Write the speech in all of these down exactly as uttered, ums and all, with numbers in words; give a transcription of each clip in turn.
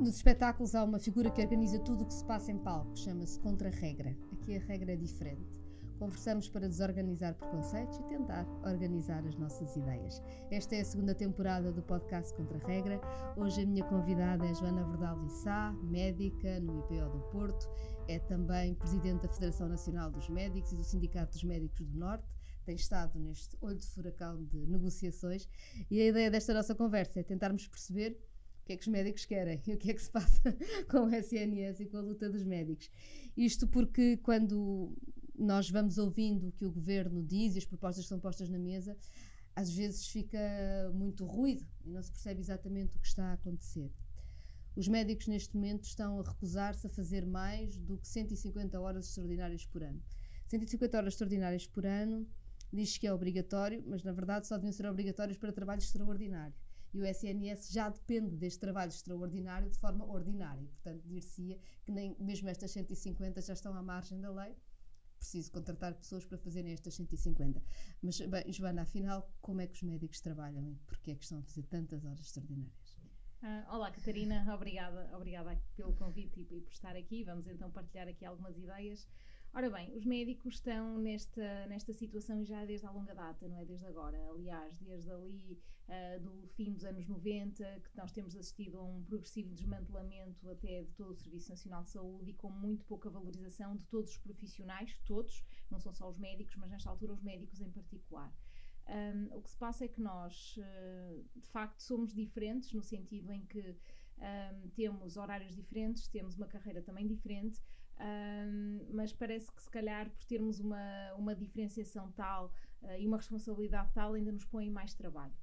Nos espetáculos há uma figura que organiza tudo o que se passa em palco, chama-se contra-regra. Aqui a regra é diferente. Conversamos para desorganizar preconceitos e tentar organizar as nossas ideias. Esta é a segunda temporada do podcast Contra-Regra. Hoje a minha convidada é Joana Verdal Lissá, médica no I P O do Porto. É também presidente da Federação Nacional dos Médicos e do Sindicato dos Médicos do Norte. Tem estado neste olho de furacão de negociações. E a ideia desta nossa conversa é tentarmos perceber o que é que os médicos querem e o que é que se passa com o S N S e com a luta dos médicos. Isto porque quando nós vamos ouvindo o que o governo diz e as propostas que são postas na mesa, às vezes fica muito ruído e não se percebe exatamente o que está a acontecer. Os médicos neste momento estão a recusar-se a fazer mais do que cento e cinquenta horas extraordinárias por ano. cento e cinquenta horas extraordinárias por ano diz que é obrigatório, mas na verdade só deviam ser obrigatórios para trabalho extraordinário. E o S N S já depende deste trabalho extraordinário de forma ordinária. Portanto, dir-se-ia que nem mesmo estas cento e cinquenta já estão à margem da lei. Preciso contratar pessoas para fazerem estas cento e cinquenta. Mas, bem, Joana, afinal, como é que os médicos trabalham e porquê é que estão a fazer tantas horas extraordinárias? Ah, olá, Catarina. Obrigada, obrigada pelo convite e por estar aqui. Vamos então partilhar aqui algumas ideias. Ora bem, os médicos estão nesta, nesta situação já desde há longa data, não é desde agora. Aliás, desde ali uh, do fim dos anos noventa, que nós temos assistido a um progressivo desmantelamento até de todo o Serviço Nacional de Saúde e com muito pouca valorização de todos os profissionais, todos, não são só os médicos, mas nesta altura os médicos em particular. Um, o que se passa é que nós, uh, de facto, somos diferentes no sentido em que um, temos horários diferentes, temos uma carreira também diferente, Um, mas parece que se calhar por termos uma, uma diferenciação tal uh, e uma responsabilidade tal ainda nos põe mais trabalho.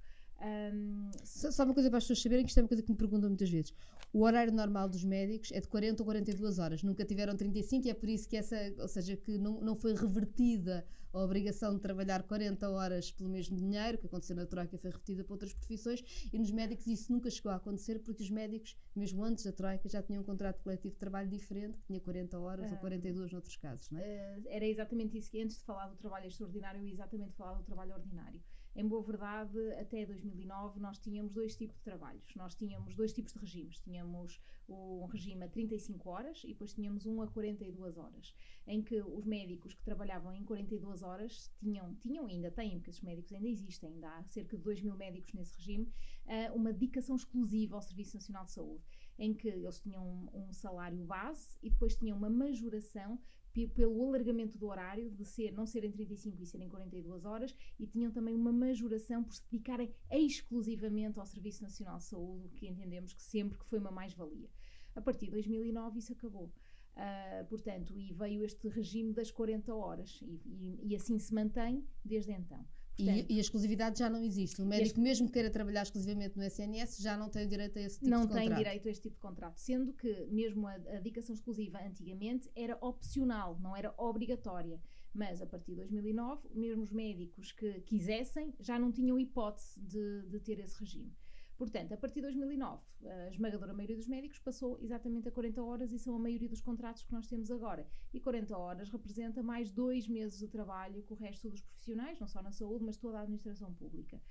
Um, só, só uma coisa para as pessoas saberem, que isto é uma coisa que me perguntam muitas vezes. O horário normal dos médicos é de quarenta ou quarenta e duas horas, nunca tiveram trinta e cinco, e é por isso que essa, ou seja, que não, não foi revertida a obrigação de trabalhar quarenta horas pelo mesmo dinheiro, que aconteceu na Troika, foi revertida para outras profissões, e nos médicos isso nunca chegou a acontecer, porque os médicos, mesmo antes da Troika, já tinham um contrato coletivo de trabalho diferente, que tinha quarenta horas uh, ou quarenta e duas noutros casos, não é? Uh, era exatamente isso, que antes de falar do trabalho extraordinário, eu ia exatamente falar do trabalho ordinário. Em boa verdade, até dois mil e nove nós tínhamos dois tipos de trabalhos, nós tínhamos dois tipos de regimes, tínhamos um regime a trinta e cinco horas e depois tínhamos um a quarenta e duas horas, em que os médicos que trabalhavam em quarenta e duas horas tinham, tinham ainda têm, porque esses médicos ainda existem, ainda há cerca de dois mil médicos nesse regime, uma dedicação exclusiva ao Serviço Nacional de Saúde, em que eles tinham um, um salário base e depois tinham uma majoração pelo alargamento do horário, de ser, não serem trinta e cinco e serem quarenta e duas horas, e tinham também uma majoração por se dedicarem exclusivamente ao Serviço Nacional de Saúde, o que entendemos que sempre que foi uma mais-valia. A partir de dois mil e nove isso acabou. Uh, portanto, e veio este regime das quarenta horas, e, e, e assim se mantém desde então. Portanto, e, e a exclusividade já não existe. O médico, este, mesmo que queira trabalhar exclusivamente no S N S, já não tem direito a esse tipo não de contrato. Não tem direito a este tipo de contrato, sendo que mesmo a, a dedicação exclusiva antigamente era opcional, não era obrigatória. Mas a partir de dois mil e nove, mesmo os médicos que quisessem já não tinham hipótese de, de ter esse regime. Portanto, a partir de dois mil e nove, a esmagadora maioria dos médicos passou exatamente a quarenta horas e são a maioria dos contratos que nós temos agora. E quarenta horas representa mais dois meses de trabalho que o resto dos profissionais, não só na saúde, mas toda a administração pública.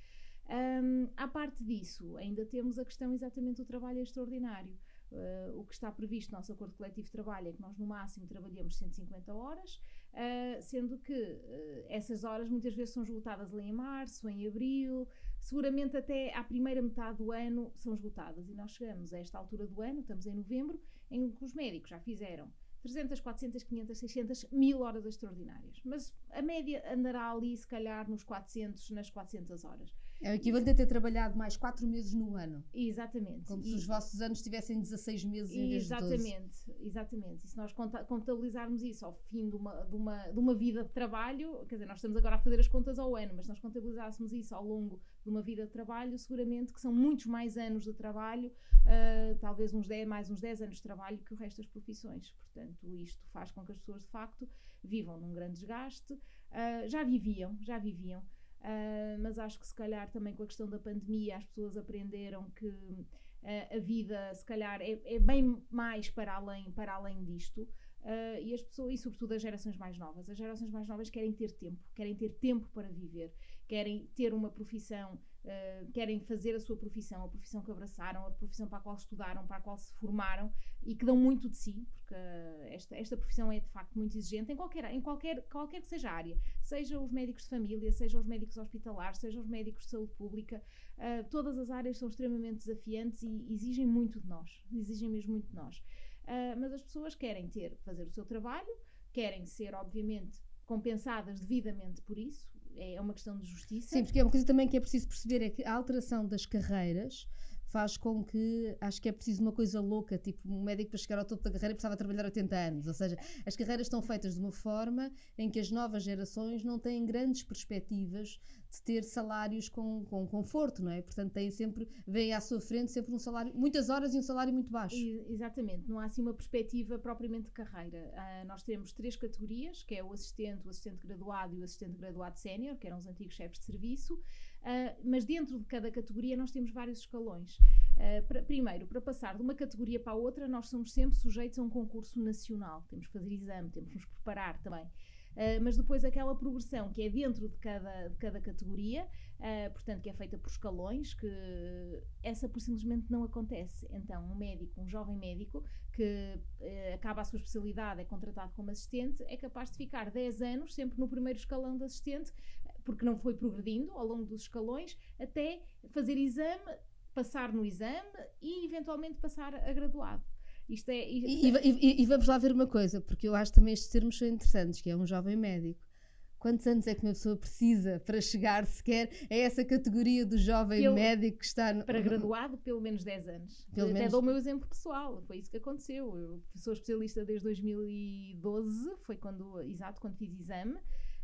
Um, à parte disso, ainda temos a questão exatamente do trabalho extraordinário. Uh, o que está previsto no nosso acordo coletivo de trabalho é que nós no máximo trabalhamos cento e cinquenta horas, uh, sendo que uh, essas horas muitas vezes são esgotadas ali em março, em abril, seguramente até à primeira metade do ano são esgotadas, e nós chegamos a esta altura do ano, estamos em novembro, em que os médicos já fizeram trezentas, quatrocentas, quinhentas, seiscentas, mil horas extraordinárias, mas a média andará ali se calhar nos quatrocentos, nas quatrocentas horas. É o equivalente a ter trabalhado mais quatro meses no ano. Exatamente. Como se e, os vossos anos tivessem dezasseis meses em vez de doze. Exatamente, exatamente. E se nós contabilizarmos isso ao fim de uma, de, uma, de uma vida de trabalho, quer dizer, nós estamos agora a fazer as contas ao ano, mas se nós contabilizássemos isso ao longo de uma vida de trabalho, seguramente que são muitos mais anos de trabalho, uh, talvez uns dez, mais uns dez anos de trabalho que o resto das profissões. Portanto, isto faz com que as pessoas, de facto, vivam num grande desgaste. Uh, já viviam, já viviam. Uh, mas acho que se calhar também com a questão da pandemia as pessoas aprenderam que uh, a vida se calhar é, é bem mais para além, para além disto. Uh, e as pessoas, e sobretudo as gerações mais novas, as gerações mais novas querem ter tempo, querem ter tempo para viver, querem ter uma profissão, uh, querem fazer a sua profissão, a profissão que abraçaram, a profissão para a qual estudaram, para a qual se formaram e que dão muito de si, porque uh, esta, esta profissão é de facto muito exigente em qualquer, em qualquer, qualquer que seja a área, seja os médicos de família, seja os médicos hospitalares, seja os médicos de saúde pública, uh, todas as áreas são extremamente desafiantes e exigem muito de nós, exigem mesmo muito de nós. Uh, mas as pessoas querem ter, fazer o seu trabalho, querem ser, obviamente, compensadas devidamente por isso, é uma questão de justiça. Sim, porque é uma coisa também que é preciso perceber, é que a alteração das carreiras faz com que, acho que é preciso uma coisa louca, tipo um médico para chegar ao topo da carreira precisava trabalhar oitenta anos, ou seja, as carreiras estão feitas de uma forma em que as novas gerações não têm grandes perspectivas de ter salários com, com conforto, não é? Portanto, têm sempre, veem à sua frente sempre um salário, muitas horas e um salário muito baixo. E, exatamente, não há assim uma perspectiva propriamente de carreira. Uh, nós temos três categorias, que é o assistente, o assistente graduado e o assistente graduado sénior, que eram os antigos chefes de serviço. Uh, mas dentro de cada categoria nós temos vários escalões. Uh, pra, primeiro, para passar de uma categoria para a outra, nós somos sempre sujeitos a um concurso nacional. Temos que fazer exame, temos que nos preparar também. Uh, mas depois aquela progressão que é dentro de cada, de cada categoria, uh, portanto que é feita por escalões, que essa por simplesmente não acontece. Então um médico, um jovem médico que uh, acaba a sua especialidade, é contratado como assistente, é capaz de ficar dez anos sempre no primeiro escalão de assistente, porque não foi progredindo ao longo dos escalões, até fazer exame, passar no exame e eventualmente passar a graduado. Isto é, isto e, é... E, e, e vamos lá ver uma coisa, porque eu acho também estes termos são interessantes, que é um jovem médico. Quantos anos é que uma pessoa precisa para chegar sequer a essa categoria do jovem pelo, médico que está... No... Para graduado, pelo menos dez anos. Pelo Até menos... dou o meu exemplo pessoal, foi isso que aconteceu. Eu sou especialista desde dois mil e doze, foi quando, exato, quando fiz exame.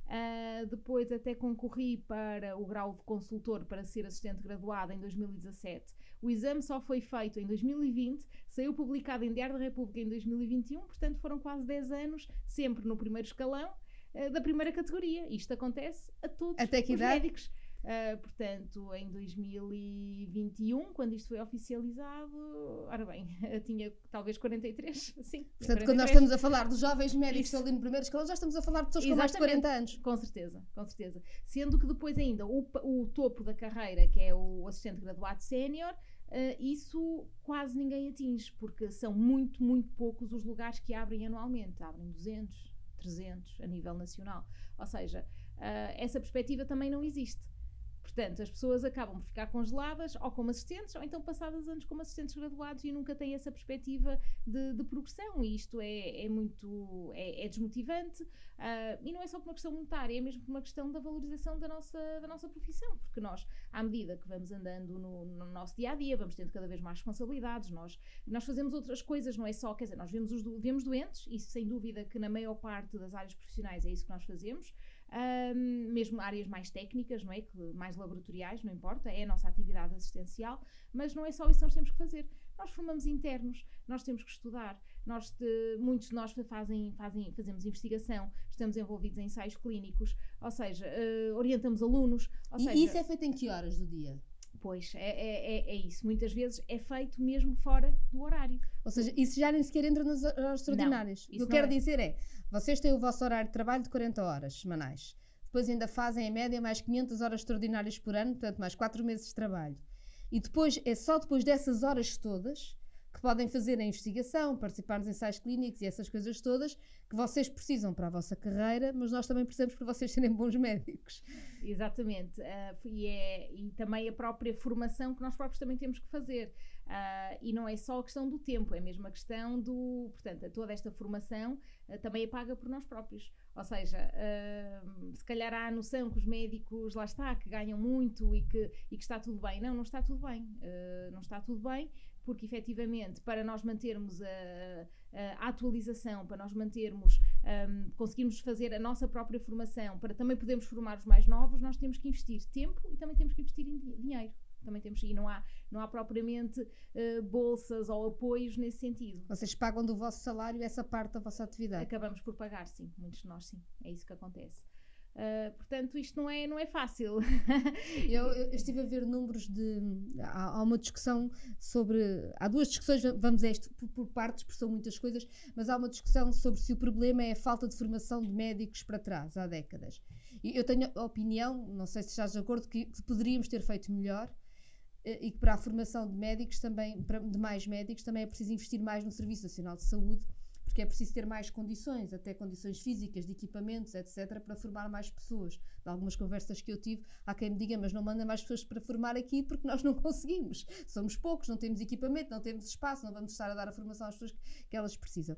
Uh, depois até concorri para o grau de consultor para ser assistente graduada em dois mil e dezassete. O exame só foi feito em dois mil e vinte, saiu publicado em Diário da República em dois mil e vinte e um, portanto foram quase dez anos, sempre no primeiro escalão uh, da primeira categoria. Isto acontece a todos até que os idade? médicos. Uh, portanto, em dois mil e vinte e um, quando isto foi oficializado, ora bem, eu tinha talvez quarenta e três, sim. Portanto, quarenta e três. Quando nós estamos a falar dos jovens médicos Isso. ali no primeiro escalão, já estamos a falar de pessoas Exatamente. com mais de quarenta anos. Com certeza, com certeza. Sendo que depois ainda o, o topo da carreira, que é o assistente graduado sénior, uh, isso quase ninguém atinge, porque são muito, muito poucos os lugares que abrem anualmente. Abrem duzentos, trezentos a nível nacional. Ou seja, uh, essa perspectiva também não existe. Portanto, as pessoas acabam por ficar congeladas ou como assistentes, ou então passadas anos como assistentes graduados e nunca têm essa perspectiva de, de progressão. E isto é, é muito é, é desmotivante. Uh, e não é só por uma questão monetária, é mesmo por uma questão da valorização da nossa, da nossa profissão. Porque nós, à medida que vamos andando no, no nosso dia-a-dia, vamos tendo cada vez mais responsabilidades, nós, nós fazemos outras coisas, não é só, quer dizer, nós vemos, os, vemos doentes, isso sem dúvida que na maior parte das áreas profissionais é isso que nós fazemos. Um, mesmo áreas mais técnicas, não é? Que, mais laboratoriais, não importa, é a nossa atividade assistencial, mas não é só isso que nós temos que fazer. Nós formamos internos, nós temos que estudar, nós de, muitos de nós fazem, fazem, fazemos investigação, estamos envolvidos em ensaios clínicos, ou seja, uh, orientamos alunos. Ou e seja, isso é feito em que horas do dia? Pois, é, é, é isso. Muitas vezes é feito mesmo fora do horário. Ou seja, isso já nem sequer entra nas horas extraordinárias. Não, o que eu quero é. dizer é, vocês têm o vosso horário de trabalho de quarenta horas semanais. Depois ainda fazem, em média, mais quinhentas horas extraordinárias por ano, portanto, mais quatro meses de trabalho. E depois, é só depois dessas horas todas que podem fazer a investigação, participar nos ensaios clínicos e essas coisas todas que vocês precisam para a vossa carreira, mas nós também precisamos para vocês serem bons médicos. Exatamente. Uh, e, é, e também a própria formação que nós próprios também temos que fazer. Uh, e não é só a questão do tempo, é mesmo a questão do... Portanto, toda esta formação uh, também é paga por nós próprios. Ou seja, uh, se calhar há a noção que os médicos, lá está, que ganham muito e que, e que está tudo bem. Não, não está tudo bem. Uh, não está tudo bem, porque efetivamente para nós mantermos a, a atualização, para nós mantermos, um, conseguirmos fazer a nossa própria formação, para também podermos formar os mais novos, nós temos que investir tempo e também temos que investir em dinheiro. Também temos, e não há, não há propriamente uh, bolsas ou apoios nesse sentido. Vocês pagam do vosso salário essa parte da vossa atividade? Acabamos por pagar, sim. Muitos de nós, sim. É isso que acontece. Uh, portanto, isto não é, não é fácil. eu, eu estive a ver números de... Há, há uma discussão sobre... Há duas discussões, vamos a isto por, por partes, porque são muitas coisas, mas há uma discussão sobre se o problema é a falta de formação de médicos para trás, há décadas. E eu tenho a opinião, não sei se estás de acordo, que, que poderíamos ter feito melhor, e que para a formação de médicos também, para, de mais médicos, também é preciso investir mais no Serviço Nacional de Saúde, porque é preciso ter mais condições, até condições físicas, de equipamentos, etcétera, para formar mais pessoas. De algumas conversas que eu tive, há quem me diga, mas não manda mais pessoas para formar aqui porque nós não conseguimos. Somos poucos, não temos equipamento, não temos espaço, não vamos estar a dar a formação às pessoas que, que elas precisam.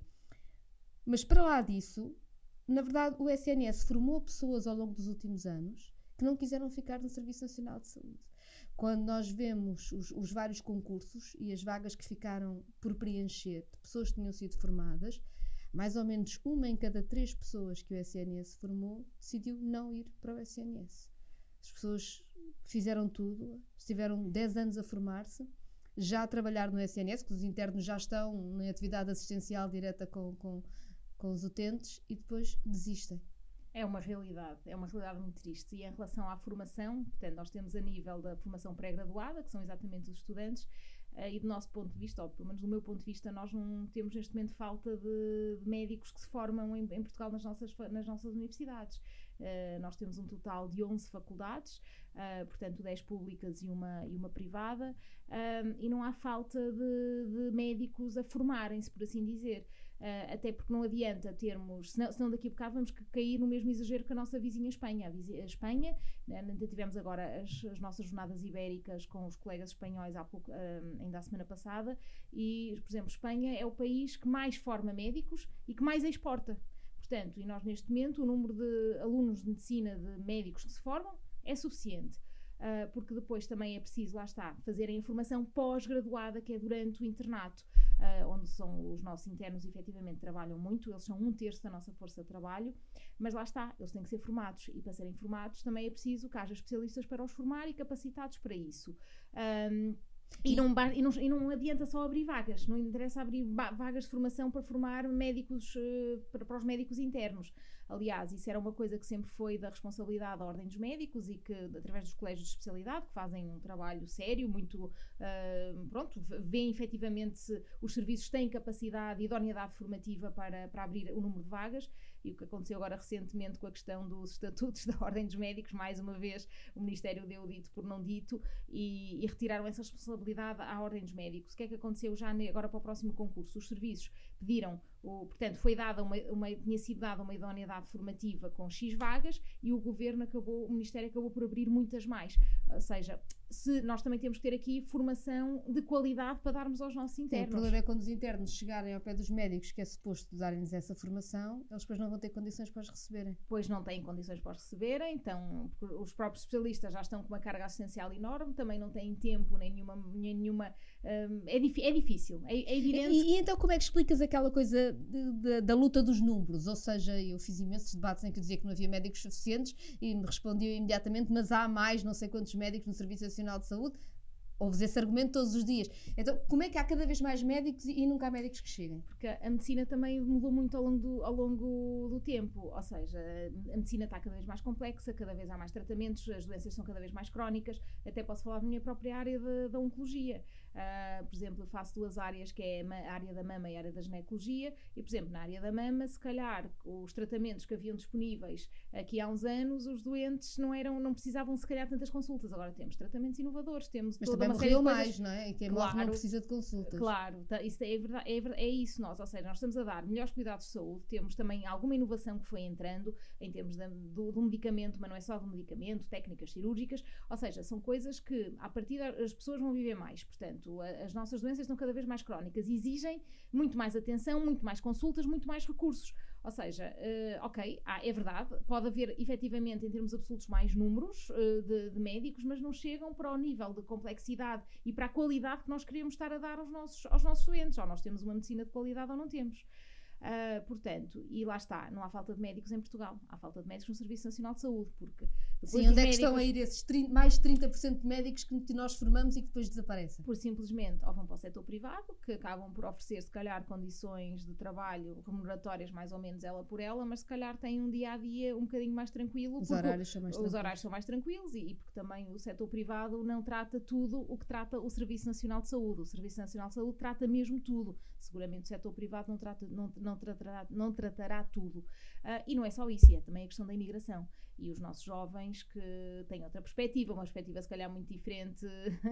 Mas para lá disso, na verdade, o S N S formou pessoas ao longo dos últimos anos que não quiseram ficar no Serviço Nacional de Saúde. Quando nós vemos os, os vários concursos e as vagas que ficaram por preencher de pessoas que tinham sido formadas, mais ou menos uma em cada três pessoas que o S N S formou decidiu não ir para o S N S. As pessoas fizeram tudo, estiveram dez anos a formar-se, já a trabalhar no S N S, que os internos já estão em atividade assistencial direta com, com, com os utentes, e depois desistem. É uma realidade, é uma realidade muito triste. E em relação à formação, portanto, nós temos a nível da formação pré-graduada, que são exatamente os estudantes, uh, e do nosso ponto de vista, ou pelo menos do meu ponto de vista, nós não temos neste momento falta de, de médicos que se formam em, em Portugal nas nossas, nas nossas universidades. Uh, nós temos um total de onze faculdades, uh, portanto dez públicas e uma, e uma privada, uh, e não há falta de, de médicos a formarem-se, por assim dizer. Uh, até porque não adianta termos, senão, senão daqui a bocado vamos cair no mesmo exagero que a nossa vizinha Espanha. A, vizinha, a Espanha, né, ainda tivemos agora as, as nossas jornadas ibéricas com os colegas espanhóis há pouco, uh, ainda a semana passada, e, por exemplo, Espanha é o país que mais forma médicos e que mais exporta. Portanto, e nós neste momento, o número de alunos de medicina, de médicos que se formam, é suficiente. Uh, porque depois também é preciso, lá está, fazerem a formação pós-graduada, que é durante o internato, uh, onde são os nossos internos e efetivamente trabalham muito, eles são um terço da nossa força de trabalho, mas lá está, eles têm que ser formados, e para serem formados também é preciso que haja especialistas para os formar e capacitados para isso. Um, E não, e, não, e não adianta só abrir vagas, não interessa abrir vagas de formação para formar médicos, uh, para, para os médicos internos. Aliás, isso era uma coisa que sempre foi da responsabilidade da Ordem dos Médicos e que, através dos colégios de especialidade, que fazem um trabalho sério, muito, uh, pronto, veem efetivamente se os serviços têm capacidade e idoneidade formativa para, para abrir o número de vagas. E o que aconteceu agora recentemente com a questão dos estatutos da Ordem dos Médicos, mais uma vez o Ministério deu dito por não dito e, e retiraram essa responsabilidade à Ordem dos Médicos. O que é que aconteceu já agora para o próximo concurso? Os serviços pediram, o, portanto, foi dada uma, uma, tinha sido dada uma idoneidade formativa com X vagas e o Governo acabou, o Ministério acabou por abrir muitas mais. Ou seja, se nós também temos que ter aqui formação de qualidade para darmos aos nossos internos. Sim, o problema é quando os internos chegarem ao pé dos médicos, que é suposto darem-lhes essa formação, eles depois não vão ter condições para os receberem. Pois não têm condições para os receberem, então os próprios especialistas já estão com uma carga assistencial enorme, também não têm tempo, nem nenhuma... Nem nenhuma um, é, é difícil, é, é evidente. E, e então como é que explicas aquela coisa de, de, da luta dos números? Ou seja, eu fiz imensos debates em que eu dizia que não havia médicos suficientes e me respondiam imediatamente, mas há mais não sei quantos médicos no Serviço Nacional de Saúde. Ouves esse argumento todos os dias. Então, como é que há cada vez mais médicos e, e nunca há médicos que cheguem? Porque a medicina também mudou muito ao longo, do, ao longo do tempo. Ou seja, a medicina está cada vez mais complexa, cada vez há mais tratamentos, as doenças são cada vez mais crónicas. Até posso falar da minha própria área de, da oncologia. Uh, por exemplo, eu faço duas áreas, que é a área da mama e a área da ginecologia. E, por exemplo, na área da mama, se calhar, os tratamentos que haviam disponíveis aqui há uns anos, os doentes não, eram, não precisavam, se calhar, tantas consultas. Agora temos tratamentos inovadores, temos Mas toda também uma série de coisas... mais, não é? E quem claro, morre não precisa de consultas. Claro, tá, isso é, verdade, é, verdade, é isso nós, ou seja, nós estamos a dar melhores cuidados de saúde, temos também alguma inovação que foi entrando em termos de, do, do medicamento, mas não é só do medicamento, técnicas cirúrgicas, ou seja, são coisas que, à partida, as pessoas vão viver mais, portanto, a, as nossas doenças estão cada vez mais crónicas e exigem muito mais atenção, muito mais consultas, muito mais recursos. Ou seja, uh, ok, ah, é verdade, pode haver efetivamente em termos absolutos mais números uh, de, de médicos, mas não chegam para o nível de complexidade e para a qualidade que nós queremos estar a dar aos nossos, aos nossos doentes. Ou nós temos uma medicina de qualidade ou não temos. Uh, portanto, e lá está, não há falta de médicos em Portugal, há falta de médicos no Serviço Nacional de Saúde, porque sim, onde é que médicos, estão a ir esses trinta, mais de trinta por cento de médicos que nós formamos e que depois desaparecem? Por simplesmente, ou vão para o setor privado, que acabam por oferecer, se calhar, condições de trabalho remuneratórias mais ou menos ela por ela, mas se calhar têm um dia-a-dia um bocadinho mais tranquilo. Os horários são mais os tranquilos. horários são mais tranquilos e, e porque também o setor privado não trata tudo o que trata o Serviço Nacional de Saúde. O Serviço Nacional de Saúde trata mesmo tudo. Seguramente o setor privado não, trata, não, não, tratará, não tratará tudo. Uh, e não é só isso, é também a questão da imigração. E os nossos jovens que têm outra perspectiva, uma perspectiva se calhar muito diferente,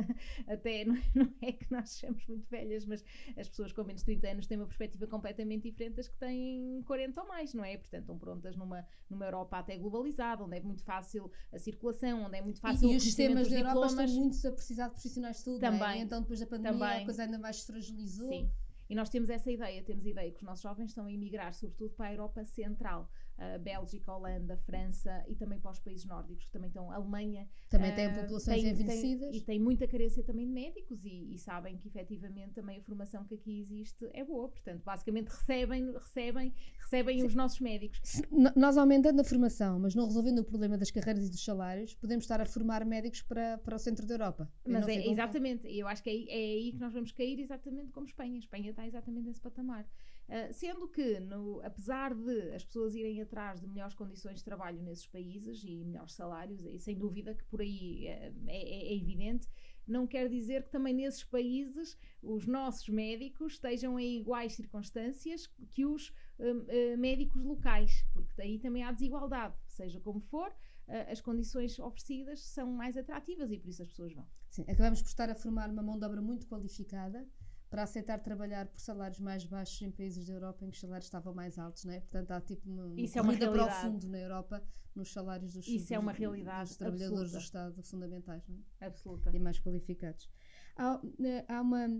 até não, não é que nós sejamos muito velhas, mas as pessoas com menos de trinta anos têm uma perspectiva completamente diferente das que têm quarenta ou mais, não é? Portanto, estão prontas numa, numa Europa até globalizada, onde é muito fácil a circulação, onde é muito fácil e, o os sistemas da Europa diplomas. Estão muito a precisar de profissionais de saúde, também, não é? E então depois da pandemia também, a coisa ainda mais se fragilizou. Sim. E nós temos essa ideia, temos a ideia que os nossos jovens estão a emigrar, sobretudo para a Europa Central, a Bélgica, a Holanda, a França e também para os países nórdicos, que também estão, a Alemanha. Também uh, têm populações tem, envelhecidas. Tem, e tem muita carência também de médicos e, e sabem que efetivamente também a formação que aqui existe é boa, portanto, basicamente recebem, recebem, recebem Sim. os nossos médicos. Se, nós aumentando a formação, mas não resolvendo o problema das carreiras e dos salários, podemos estar a formar médicos para, para o centro da Europa. Mas é, exatamente, e eu acho que é, é aí que nós vamos cair exatamente como Espanha. A Espanha está exatamente nesse patamar. Uh, sendo que, no, apesar de as pessoas irem atrás de melhores condições de trabalho nesses países e melhores salários, e sem dúvida que por aí é, é, é evidente, não quer dizer que também nesses países os nossos médicos estejam em iguais circunstâncias que os uh, uh, médicos locais, porque daí também há desigualdade, seja como for. Uh, as condições oferecidas são mais atrativas e por isso as pessoas vão. Sim, acabamos por estar a formar uma mão de obra muito qualificada para aceitar trabalhar por salários mais baixos em países da Europa em que os salários estavam mais altos, não é? Portanto, há tipo uma, uma Isso corrida é uma para o fundo na Europa nos salários dos, Isso dos, é uma realidade dos trabalhadores absoluta. do Estado fundamentais, não é? Absoluta. E mais qualificados. Há, há uma,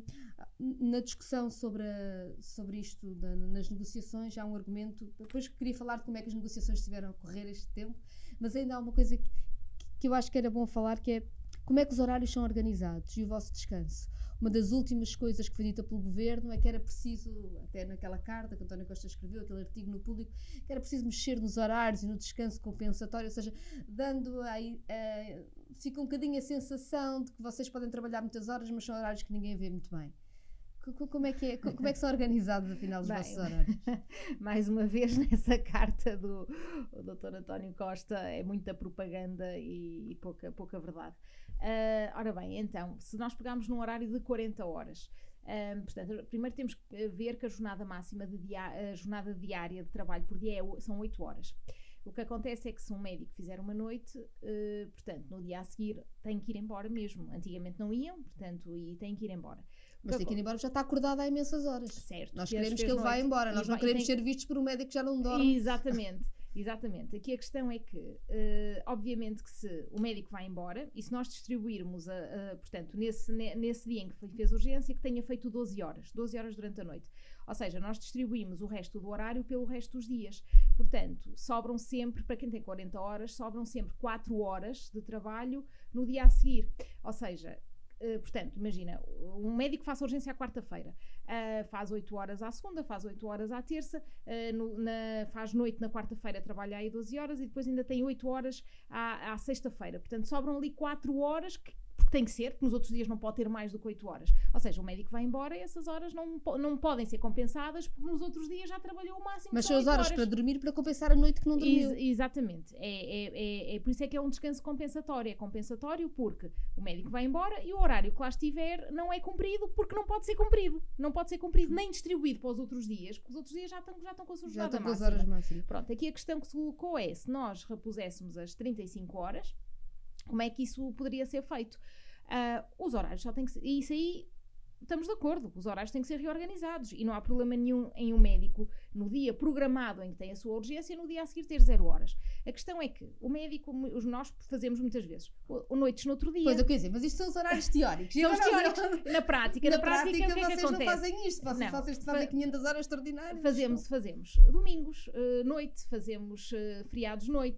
na discussão sobre, a, sobre isto, da, nas negociações, há um argumento, depois queria falar de como é que as negociações estiveram a correr este tempo, mas ainda há uma coisa que, que eu acho que era bom falar, que é como é que os horários são organizados e o vosso descanso. Uma das últimas coisas que foi dita pelo Governo é que era preciso, até naquela carta que António Costa escreveu, aquele artigo no Público, que era preciso mexer nos horários e no descanso compensatório, ou seja, dando aí, uh, fica um bocadinho a sensação de que vocês podem trabalhar muitas horas, mas são horários que ninguém vê muito bem. Como é que, é, como é que são organizados, afinal, os Bem, vossos horários? Mais uma vez, nessa carta do doutor António Costa, é muita propaganda e, e pouca, pouca verdade. Uh, ora bem, então, se nós pegarmos num horário de quarenta horas, um, portanto, primeiro temos que ver que a jornada máxima, de dia, a jornada diária de trabalho por dia é, são oito horas. O que acontece é que se um médico fizer uma noite, uh, portanto, no dia a seguir tem que ir embora mesmo. Antigamente não iam, portanto, e tem que ir embora. Mas tem que ir embora, já está acordado há imensas horas. Certo. Nós queremos que ele vá embora, nós não queremos ser vistos por um médico que já não dorme. Exatamente, exatamente. Aqui a questão é que, uh, obviamente que se o médico vai embora, e se nós distribuirmos, a, a, portanto, nesse, nesse dia em que fez urgência, que tenha feito doze horas, doze horas durante a noite. Ou seja, nós distribuímos o resto do horário pelo resto dos dias. Portanto, sobram sempre, para quem tem quarenta horas, sobram sempre quatro horas de trabalho no dia a seguir. Ou seja, Uh, portanto, imagina, um médico faz urgência à quarta-feira, uh, faz oito horas à segunda, faz oito horas à terça, uh, no, na, faz noite na quarta-feira, trabalha aí doze horas e depois ainda tem oito horas à, à sexta-feira. Portanto, sobram ali quatro horas que porque tem que ser, porque nos outros dias não pode ter mais do que oito horas. Ou seja, o médico vai embora e essas horas não, não podem ser compensadas porque nos outros dias já trabalhou o máximo. Mas são as horas, horas para dormir para compensar a noite que não dormiu. Ex- exatamente. É, é, é, é por isso é que é um descanso compensatório. É compensatório porque o médico vai embora e o horário que lá estiver não é cumprido porque não pode ser cumprido. Não pode ser cumprido nem distribuído para os outros dias, porque os outros dias já estão, já estão com a sua jornada máxima. Já estão com as horas máximas. Pronto, aqui a questão que se colocou é, se nós repuséssemos as trinta e cinco horas, como é que isso poderia ser feito? Uh, os horários só têm que ser, e isso aí estamos de acordo, os horários têm que ser reorganizados e não há problema nenhum em um médico no dia programado em que tem a sua urgência no dia a seguir ter zero horas. A questão é que o médico, os nós fazemos muitas vezes o, o noites no outro dia. Pois eu quero dizer, mas isto são os horários teóricos. São os teóricos. Na prática, na, na prática, prática o que é que vocês acontece? não fazem isto, vocês, não, vocês fazem quinhentas horas extraordinárias. Fazemos, fazemos domingos, uh, noite, fazemos uh, feriados noite,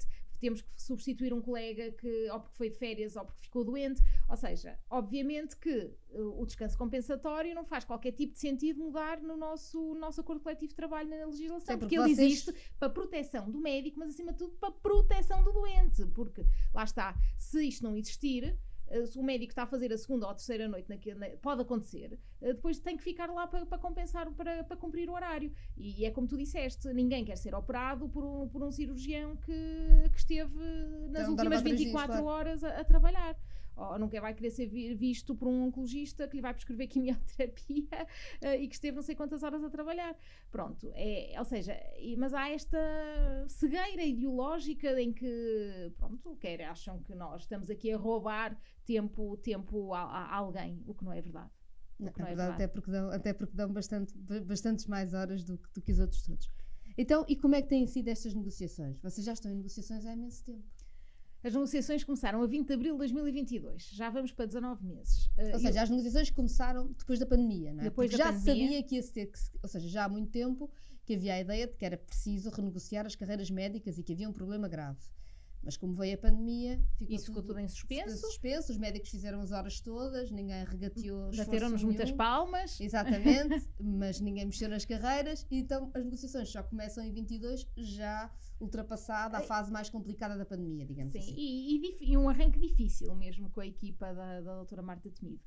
temos que substituir um colega que ou porque foi de férias ou porque ficou doente. Ou seja, obviamente que uh, o descanso compensatório não faz qualquer tipo de sentido mudar no nosso, no nosso acordo coletivo de trabalho na legislação, Sim, porque, porque ele vocês... existe para proteção do médico, mas acima de tudo para proteção do doente, porque lá está, se isto não existir, se o médico está a fazer a segunda ou a terceira noite, naquele, pode acontecer, depois tem que ficar lá para, para compensar, para, para cumprir o horário. E é como tu disseste, ninguém quer ser operado por um, por um cirurgião que, que esteve nas então, últimas vinte e quatro claro. horas a, a trabalhar. Ou nunca vai querer ser visto por um oncologista que lhe vai prescrever quimioterapia uh, e que esteve não sei quantas horas a trabalhar. Pronto, é, ou seja, e, mas há esta cegueira ideológica em que, pronto, quer acham que nós estamos aqui a roubar tempo, tempo a, a alguém, o que não é verdade. Não, não é é verdade, verdade. Até porque dão, até porque dão bastante, bastantes mais horas do que, do que os outros todos. Então, e como é que têm sido estas negociações? Vocês já estão em negociações há imenso tempo. As negociações começaram a vinte de abril de dois mil e vinte e dois, já vamos para dezanove meses. Uh, ou seja, eu... as negociações começaram depois da pandemia, não é? Depois Porque da já pandemia. se sabia que ia ter que, ou seja, já há muito tempo que havia a ideia de que era preciso renegociar as carreiras médicas e que havia um problema grave. Mas como veio a pandemia, ficou, Isso ficou tudo, tudo em suspenso. suspenso. Os médicos fizeram as horas todas, ninguém regateou esforço Bateram-nos nenhum. muitas palmas. Exatamente, mas ninguém mexeu nas carreiras, e então as negociações só começam em vinte e dois, já ultrapassada a fase mais complicada da pandemia, digamos Sim, assim. E, e, e um arranque difícil mesmo com a equipa da, da doutora Marta Temido.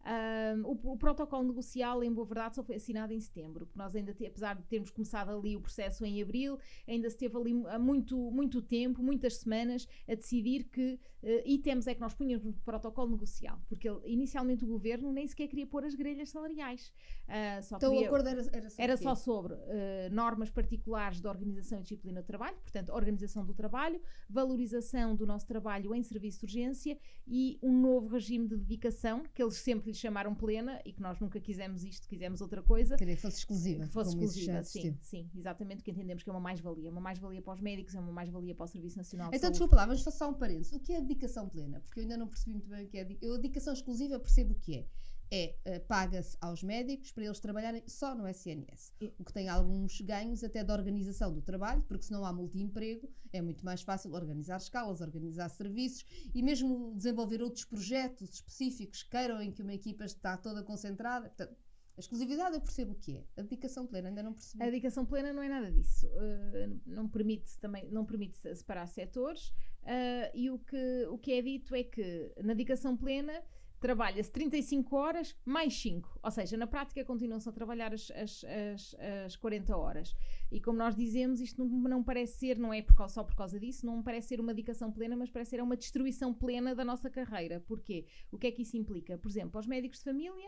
Um, o, o protocolo negocial, em boa verdade, só foi assinado em setembro, porque nós ainda, te, apesar de termos começado ali o processo em abril, ainda se teve ali há muito, muito tempo, muitas semanas, a decidir que uh, itens é que nós punhamos no protocolo negocial, porque ele, inicialmente o governo nem sequer queria pôr as grelhas salariais. Uh, só então queria, o acordo era, era, era só sobre uh, normas particulares de organização e disciplina do trabalho, portanto, organização do trabalho, valorização do nosso trabalho em serviço de urgência e um novo regime de dedicação, que eles sempre lhe chamaram plena e que nós nunca quisemos isto, quisemos outra coisa. Queria que fosse exclusiva. Que fosse exclusiva, sim, sim, sim, exatamente, que entendemos que é uma mais-valia. Uma mais-valia para os médicos, é uma mais-valia para o Serviço Nacional de Então, Saúde. desculpa lá, vamos fazer só um parênteses. O que é dedicação plena? Porque eu ainda não percebi muito bem o que é. Eu, a dedicação exclusiva, percebo o que é. É, uh, paga-se aos médicos para eles trabalharem só no S N S. E... o que tem alguns ganhos até da organização do trabalho, porque se não há multiemprego, é muito mais fácil organizar escalas, organizar serviços e mesmo desenvolver outros projetos específicos que queiram em que uma equipa está toda concentrada. Portanto, a exclusividade eu percebo o que é. A dedicação plena ainda não percebi. A dedicação plena não é nada disso. Uh, não permite também, não permite separar setores uh, e o que, o que é dito é que na dedicação plena trabalha-se trinta e cinco horas mais cinco, ou seja, na prática continuam-se a trabalhar as, as, as, as quarenta horas. E como nós dizemos, isto não, não parece ser, não é por causa, só por causa disso, não parece ser uma dedicação plena, mas parece ser uma destruição plena da nossa carreira. Porquê? O que é que isso implica? Por exemplo, aos médicos de família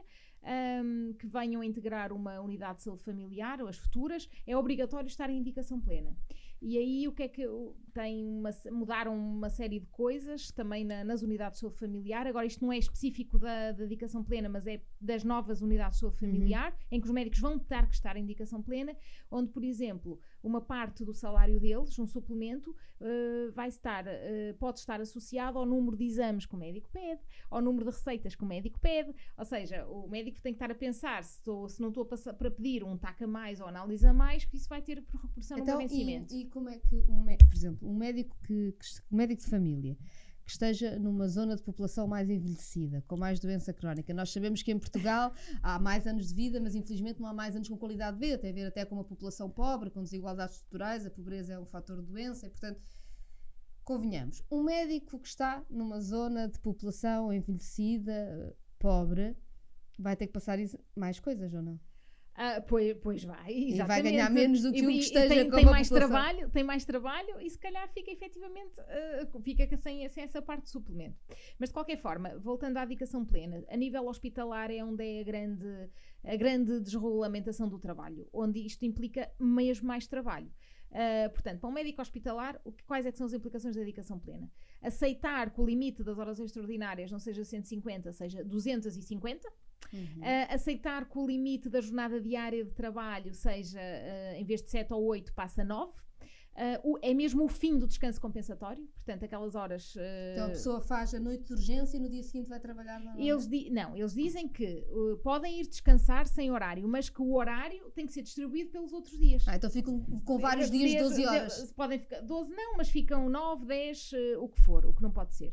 um, que venham a integrar uma unidade de saúde familiar, ou as futuras, é obrigatório estar em dedicação plena. E aí o que é que tem uma, mudaram uma série de coisas também na, nas unidades de saúde familiar. Agora isto não é específico da, da dedicação plena, mas é das novas unidades de saúde familiar, uhum. em que os médicos vão ter que estar em dedicação plena, onde, por exemplo, uma parte do salário deles, um suplemento, uh, vai estar, uh, pode estar associado ao número de exames que o médico pede, ao número de receitas que o médico pede. Ou seja, o médico tem que estar a pensar se, estou, se não estou a para pedir um T A C a mais ou análise a mais, porque isso vai ter repercussão então, no meu vencimento. E, e como é que, um, por exemplo, um médico, que, que, um médico de família que esteja numa zona de população mais envelhecida, com mais doença crónica. Nós sabemos que em Portugal há mais anos de vida, mas infelizmente não há mais anos com qualidade de vida. Tem a ver até com uma população pobre, com desigualdades estruturais, a pobreza é um fator de doença e, portanto, convenhamos, um médico que está numa zona de população envelhecida, pobre, vai ter que passar mais coisas, ou não? Ah, pois, pois vai, exatamente. E vai ganhar menos do que e, um que esteja tem, com tem uma mais população. trabalho, tem mais trabalho e se calhar fica efetivamente uh, fica sem, sem essa parte de suplemento. Mas de qualquer forma, voltando à dedicação plena, a nível hospitalar é onde é a grande, a grande desregulamentação do trabalho, onde isto implica mesmo mais trabalho. Uh, portanto, para um médico hospitalar, o que, quais é que são as implicações da dedicação plena? Aceitar que o limite das horas extraordinárias não seja cento e cinquenta, seja duzentos e cinquenta. Uhum. Uh, aceitar que o limite da jornada diária de trabalho seja, uh, em vez de sete ou oito, passa a nove. Uh, o, é mesmo o fim do descanso compensatório, portanto, aquelas horas... Uh, então a pessoa faz a noite de urgência e no dia seguinte vai trabalhar normalmente? Eles di- não, eles dizem que uh, podem ir descansar sem horário, mas que o horário tem que ser distribuído pelos outros dias. Ah, então ficam com vários dias de doze horas? Podem ficar, doze não, mas ficam nove, dez, uh, o que for, o que não pode ser.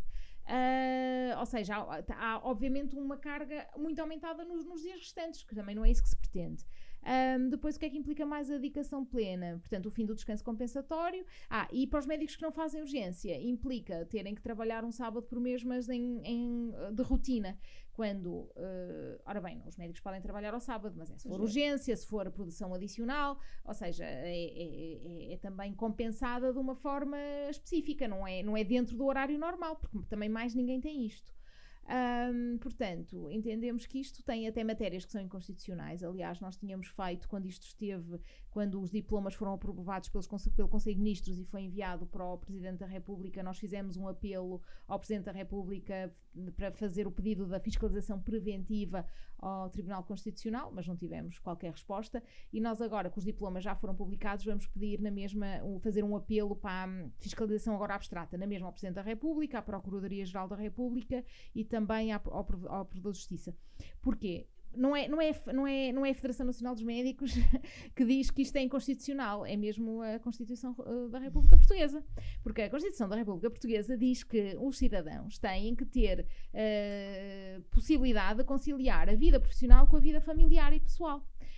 Uh, ou seja, há, há obviamente uma carga muito aumentada nos, nos dias restantes, que também não é isso que se pretende. Um, depois, o que é que implica mais a dedicação plena? Portanto, o fim do descanso compensatório. Ah, e para os médicos que não fazem urgência, implica terem que trabalhar um sábado por mês, mas em, em, de rotina. Quando, uh, ora bem, os médicos podem trabalhar ao sábado, mas é se for urgência, se for produção adicional, ou seja, é, é, é, é também compensada de uma forma específica, não é, não é dentro do horário normal, porque também mais ninguém tem isto. Um, portanto, entendemos que isto tem até matérias que são inconstitucionais. Aliás, nós tínhamos feito, quando isto esteve, quando os diplomas foram aprovados pelos, pelo Conselho de Ministros e foi enviado para o Presidente da República, nós fizemos um apelo ao Presidente da República para fazer o pedido da fiscalização preventiva ao Tribunal Constitucional, mas não tivemos qualquer resposta, e nós agora, que os diplomas já foram publicados, vamos pedir na mesma, fazer um apelo para a fiscalização agora abstrata, na mesma ao Presidente da República, à Procuradoria-Geral da República e também ao, ao, ao Provedor de Justiça. Porquê? Não é, não, é, não, é, não é a Federação Nacional dos Médicos que diz que isto é inconstitucional, é mesmo a Constituição uh, da República Portuguesa. Porque a Constituição da República Portuguesa diz que os cidadãos têm que ter uh, possibilidade de conciliar a vida profissional com a vida familiar e pessoal.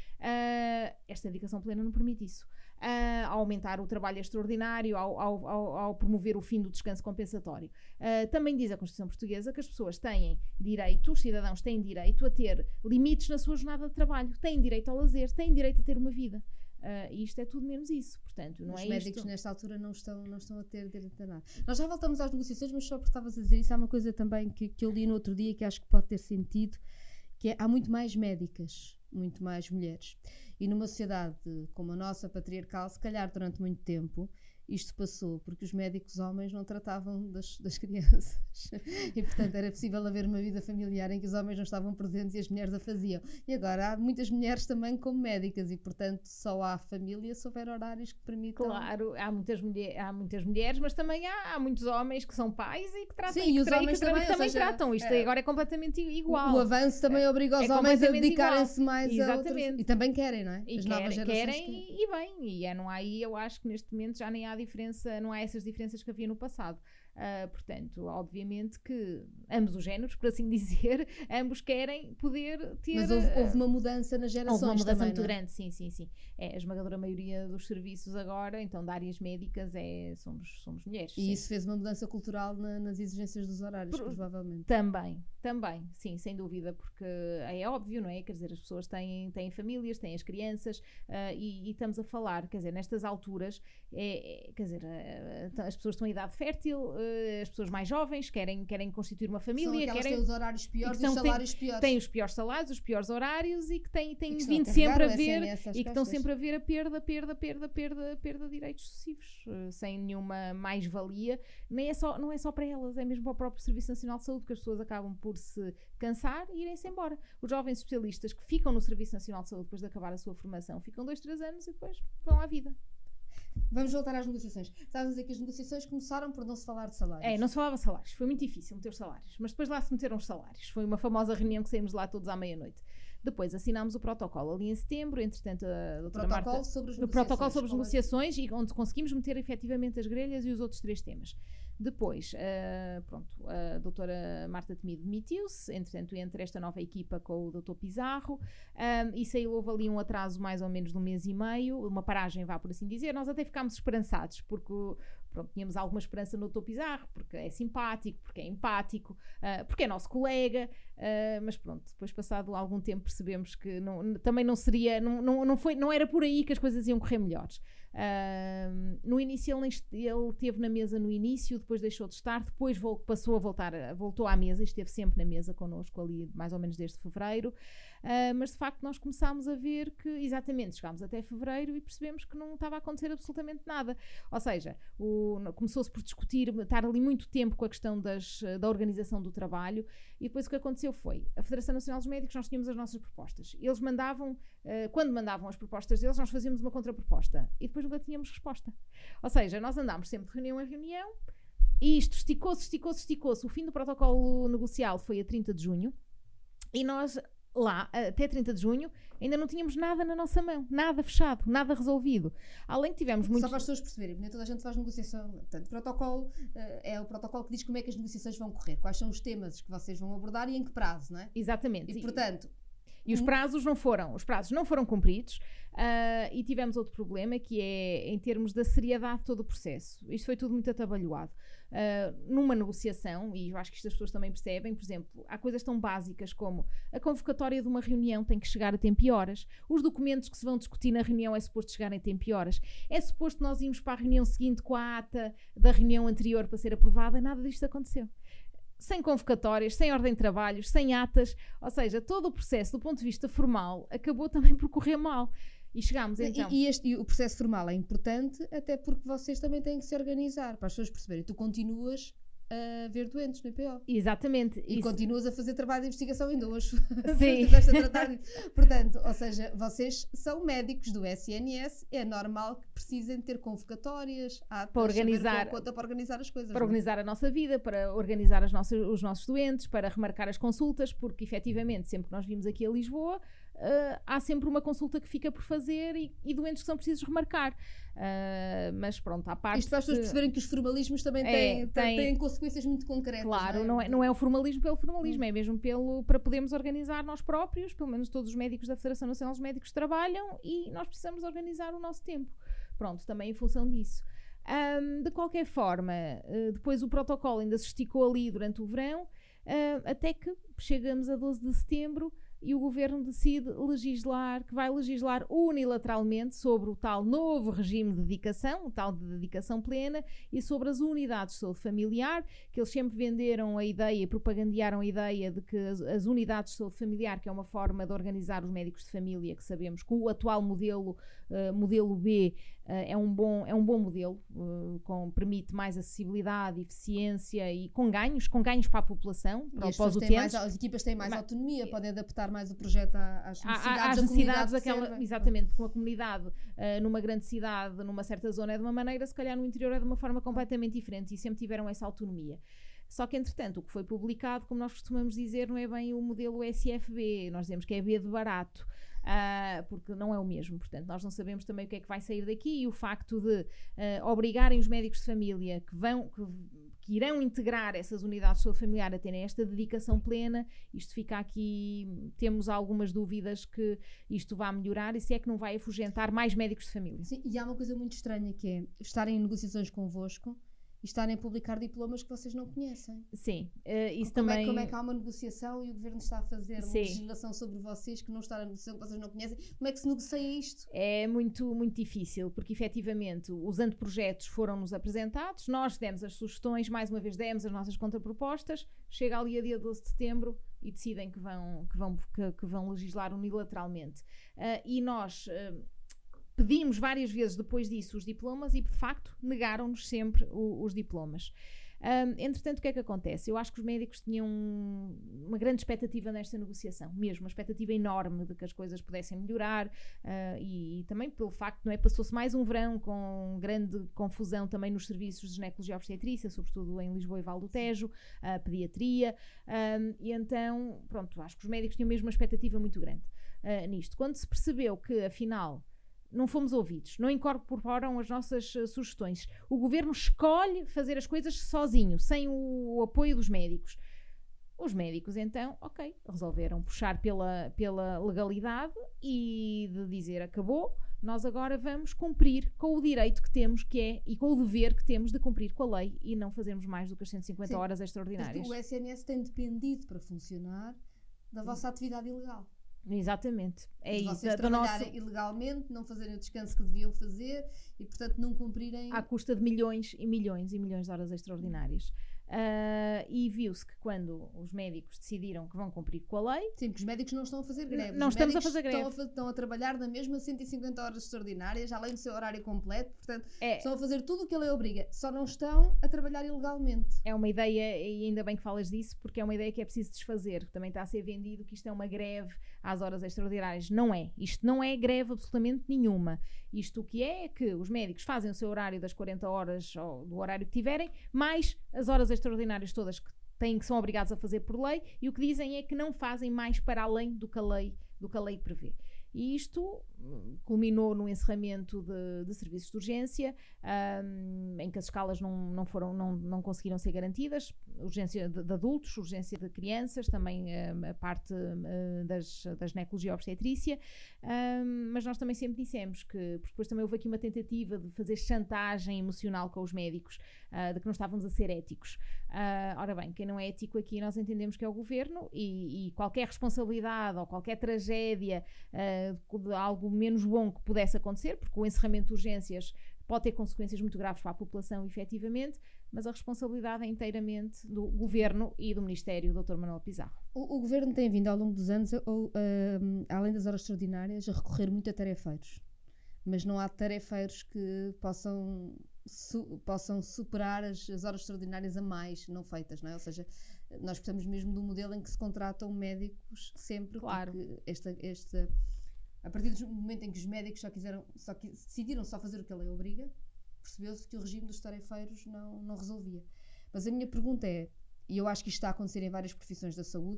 Uh, esta dedicação plena não permite isso. Uh, ao aumentar o trabalho extraordinário, ao, ao, ao, ao promover o fim do descanso compensatório. Uh, também diz a Constituição Portuguesa que as pessoas têm direito, os cidadãos têm direito a ter limites na sua jornada de trabalho, têm direito ao lazer, têm direito a ter uma vida. Uh, e isto é tudo menos isso, portanto, não os é Os médicos isto. Nesta altura não estão, não estão a ter direito a nada. Nós já voltamos às negociações, mas só porque estavas a dizer isso, há uma coisa também que, que eu li no outro dia que acho que pode ter sentido, que é, há muito mais médicas, muito mais mulheres. E numa sociedade como a nossa, patriarcal, se calhar durante muito tempo, isto passou porque os médicos homens não tratavam das, das crianças. E, portanto, era possível haver uma vida familiar em que os homens não estavam presentes e as mulheres a faziam. E agora há muitas mulheres também como médicas e, portanto, só há família se houver horários que permitam... Claro, há muitas, mulher, há muitas mulheres, mas também há, há muitos homens que são pais e que tratam. Sim, e os tra homens que, também, que também seja, tratam. Isto é, agora é completamente igual. O, o avanço também é, obriga os é homens a dedicarem-se mais Exatamente. a outras... E também querem, não é? E As querem, novas gerações querem querem. E bem. E é, não há aí, eu acho que neste momento já nem há diferença, não há essas diferenças que havia no passado. Uh, portanto, obviamente que ambos os géneros, por assim dizer, ambos querem poder ter... Mas houve, houve uma mudança nas gerações. Houve uma mudança também, muito não é? grande, sim, sim, sim. É, a esmagadora maioria dos serviços agora, então de áreas médicas, é, somos, somos mulheres. E sim. isso fez uma mudança cultural na, nas exigências dos horários, por, provavelmente. Também, também, sim, sem dúvida, porque é óbvio, não é? Quer dizer, as pessoas têm, têm famílias, têm as crianças, uh, e, e estamos a falar, quer dizer, nestas alturas, é, é, quer dizer, uh, as pessoas estão em idade fértil, uh, as pessoas mais jovens querem, querem constituir uma família, São aquelas querem... que têm os horários piores e os salários têm, piores. Têm os piores salários, os piores horários e que têm, têm e que vindo a sempre a ver e e que estão sempre a ver a perda, perda, perda, perda, perda de direitos sucessivos, uh, sem nenhuma mais-valia. Nem é só, não é só para elas, é mesmo para o próprio Serviço Nacional de Saúde que as pessoas acabam por se cansar e irem-se embora. Os jovens especialistas que ficam no Serviço Nacional de Saúde depois de acabar a sua formação, ficam dois, três anos e depois vão à vida. Vamos voltar às negociações. Estavas a dizer que as negociações começaram por não se falar de salários. É, não se falava de salários. Foi muito difícil meter os salários. Mas depois lá se meteram os salários. Foi uma famosa reunião que saímos lá todos à meia-noite. Depois assinámos o protocolo ali em setembro. Entretanto, a doutora protocolo Marta... sobre as o protocolo sobre as Qual é? negociações e onde conseguimos meter efetivamente as grelhas e os outros três temas. Depois, uh, pronto, a doutora Marta Temido demitiu-se, entretanto entre esta nova equipa com o doutor Pizarro, um, e saiu, houve ali um atraso mais ou menos de um mês e meio, uma paragem, vá por assim dizer. Nós até ficámos esperançados, porque pronto, tínhamos alguma esperança no doutor Pizarro, porque é simpático, porque é empático, uh, porque é nosso colega, uh, mas pronto, depois passado algum tempo percebemos que não, também não seria, não, não, não, foi, não era por aí que as coisas iam correr melhores. Uh, no início ele, ele esteve na mesa no início, depois deixou de estar, depois vol, passou a voltar, voltou à mesa e esteve sempre na mesa connosco ali mais ou menos desde fevereiro, uh, mas de facto nós começámos a ver que, exatamente, chegámos até fevereiro e percebemos que não estava a acontecer absolutamente nada, ou seja, o, começou-se por discutir, estar ali muito tempo com a questão das, da organização do trabalho, e depois o que aconteceu foi, a Federação Nacional dos Médicos, nós tínhamos as nossas propostas, eles mandavam, uh, quando mandavam as propostas deles, nós fazíamos uma contraproposta, e depois nunca tínhamos resposta. Ou seja, nós andámos sempre de reunião em reunião, e isto esticou-se, esticou-se, esticou-se. O fim do protocolo negocial foi a trinta de junho, e nós lá, até trinta de junho, ainda não tínhamos nada na nossa mão, nada fechado, nada resolvido. Além que tivemos muito... Só para as pessoas perceberem, nem toda a gente faz negociação. Portanto, o protocolo uh, é o protocolo que diz como é que as negociações vão correr, quais são os temas que vocês vão abordar e em que prazo, não é? Exatamente. E, portanto... E os prazos não foram, os prazos não foram cumpridos, uh, e tivemos outro problema, que é em termos da seriedade de todo o processo. Isto foi tudo muito atabalhoado. Uh, numa negociação, e eu acho que isto as pessoas também percebem, por exemplo, há coisas tão básicas como a convocatória de uma reunião tem que chegar a tempo e horas, os documentos que se vão discutir na reunião é suposto chegarem a tempo e horas, é suposto nós irmos para a reunião seguinte com a ata da reunião anterior para ser aprovada, nada disto aconteceu. Sem convocatórias, sem ordem de trabalhos, sem atas, ou seja, todo o processo do ponto de vista formal acabou também por correr mal. E chegámos então... E, e, este, e o processo formal é importante até porque vocês também têm que se organizar, para as pessoas perceberem. Tu continuas a ver doentes no I P O. Exatamente. E isso. continuas a fazer trabalho de investigação ainda hoje. Sim. a tratar disso. Portanto, ou seja, vocês são médicos do S N S, é normal que precisem ter convocatórias, atas, para organizar, conta para organizar as coisas. Para não? organizar a nossa vida, para organizar as nossas, os nossos doentes, para remarcar as consultas, porque efetivamente, sempre que nós vimos aqui a Lisboa, uh, há sempre uma consulta que fica por fazer e, e doentes que são precisos remarcar. Uh, mas pronto, à parte... Isto faz as pessoas perceberem que os formalismos também é, têm, tem, têm consequências muito concretas. Claro, não é? Não, é, não é o formalismo pelo formalismo, hum. é mesmo pelo, para podermos organizar nós próprios, pelo menos todos os médicos da Federação Nacional dos Médicos trabalham e nós precisamos organizar o nosso tempo. Pronto, também em função disso. Um, de qualquer forma, uh, depois o protocolo ainda se esticou ali durante o verão, uh, até que chegamos a doze de setembro e o governo decide legislar, que vai legislar unilateralmente sobre o tal novo regime de dedicação, o tal de dedicação plena, e sobre as unidades de saúde familiar, que eles sempre venderam a ideia e propagandearam a ideia de que as, as unidades de saúde familiar, que é uma forma de organizar os médicos de família, que sabemos que o atual modelo, uh, modelo B, uh, é, um bom, é um bom modelo, uh, com, permite mais acessibilidade, eficiência e com ganhos, com ganhos para a população, para, para os utentes. Mais, as equipas têm mais Mas, autonomia, podem adaptar mais o projeto às necessidades, às da necessidades daquela, serva. exatamente, porque uma comunidade uh, numa grande cidade, numa certa zona é de uma maneira, se calhar no interior é de uma forma completamente diferente e sempre tiveram essa autonomia. Só que, entretanto, o que foi publicado, como nós costumamos dizer, não é bem o modelo S F B, nós dizemos que é B de barato, uh, porque não é o mesmo. Portanto, nós não sabemos também o que é que vai sair daqui e o facto de uh, obrigarem os médicos de família que vão... Que, que irão integrar essas unidades de saúde familiar a terem esta dedicação plena, isto fica aqui, temos algumas dúvidas que isto vai melhorar e se é que não vai afugentar mais médicos de família. Sim, e há uma coisa muito estranha que é estarem em negociações convosco e estarem a publicar diplomas que vocês não conhecem. Sim, uh, isso como também... É, como é que há uma negociação e o governo está a fazer uma Sim. legislação sobre vocês que não está na negociação que vocês não conhecem? Como é que se negocia isto? É muito, muito difícil, porque efetivamente os anteprojetos foram-nos apresentados, nós demos as sugestões, mais uma vez demos as nossas contrapropostas, chega ali a dia doze de setembro e decidem que vão, que vão, que, que vão legislar unilateralmente. Uh, e nós... Uh, Pedimos várias vezes depois disso os diplomas e, de facto, negaram-nos sempre o, os diplomas. Um, entretanto, o que é que acontece? Eu acho que os médicos tinham uma grande expectativa nesta negociação, mesmo, uma expectativa enorme de que as coisas pudessem melhorar uh, e, e também pelo facto, não é, passou-se mais um verão com grande confusão também nos serviços de ginecologia e obstetrícia, sobretudo em Lisboa e Val do Tejo, a pediatria, um, e então, pronto, acho que os médicos tinham mesmo uma expectativa muito grande uh, nisto. Quando se percebeu que, afinal, não fomos ouvidos, não incorporaram as nossas uh, sugestões. O governo escolhe fazer as coisas sozinho, sem o, o apoio dos médicos. Os médicos, então, ok, resolveram puxar pela, pela legalidade e de dizer acabou, nós agora vamos cumprir com o direito que temos, que é, e com o dever que temos de cumprir com a lei e não fazermos mais do que as cento e cinquenta Sim, horas extraordinárias. O S N S tem dependido para funcionar da vossa atividade ilegal. Exatamente. É de isso. Vocês trabalharem nosso... ilegalmente, não fazerem o descanso que deviam fazer e, portanto, não cumprirem... À custa de milhões e milhões e milhões de horas extraordinárias. Uh, e viu-se que quando os médicos decidiram que vão cumprir com a lei... Sim, porque os médicos não estão a fazer greve. Não, não os estamos a fazer greve. Estão a, estão a trabalhar na mesma cento e cinquenta horas extraordinárias, além do seu horário completo, portanto, é. estão a fazer tudo o que a lei obriga, só não estão a trabalhar ilegalmente. É uma ideia, e ainda bem que falas disso, porque é uma ideia que é preciso desfazer. Também está a ser vendido que isto é uma greve às horas extraordinárias. Não é. Isto não é greve absolutamente nenhuma. Isto o que é é que os médicos fazem o seu horário das quarenta horas, ou do horário que tiverem, mais as horas extraordinárias todas que têm, que são obrigados a fazer por lei, e o que dizem é que não fazem mais para além do que a lei, do que a lei prevê. E isto culminou no encerramento de, de serviços de urgência, um, em que as escalas não, não, foram, não, não conseguiram ser garantidas, urgência de, de adultos, urgência de crianças, também um, a parte um, das, da ginecologia e obstetrícia, um, mas nós também sempre dissemos que, porque depois também houve aqui uma tentativa de fazer chantagem emocional com os médicos, uh, de que não estávamos a ser éticos. Uh, ora bem, quem não é ético aqui nós entendemos que é o governo, e, e qualquer responsabilidade ou qualquer tragédia uh, de algo menos bom que pudesse acontecer, porque o encerramento de urgências pode ter consequências muito graves para a população, efetivamente, mas a responsabilidade é inteiramente do Governo e do Ministério, do doutor Manuel Pizarro. O, o Governo tem vindo ao longo dos anos, ou, uh, além das horas extraordinárias, a recorrer muito a tarefeiros, mas não há tarefeiros que possam, su, possam superar as, as horas extraordinárias a mais não feitas, não é? Ou seja, nós precisamos mesmo de um modelo em que se contratam médicos sempre, claro. Porque esta... esta a partir do momento em que os médicos só quiseram, só que, decidiram só fazer o que a lei obriga, percebeu-se que o regime dos tarefeiros não, não resolvia. Mas a minha pergunta é, e eu acho que isto está a acontecer em várias profissões da saúde,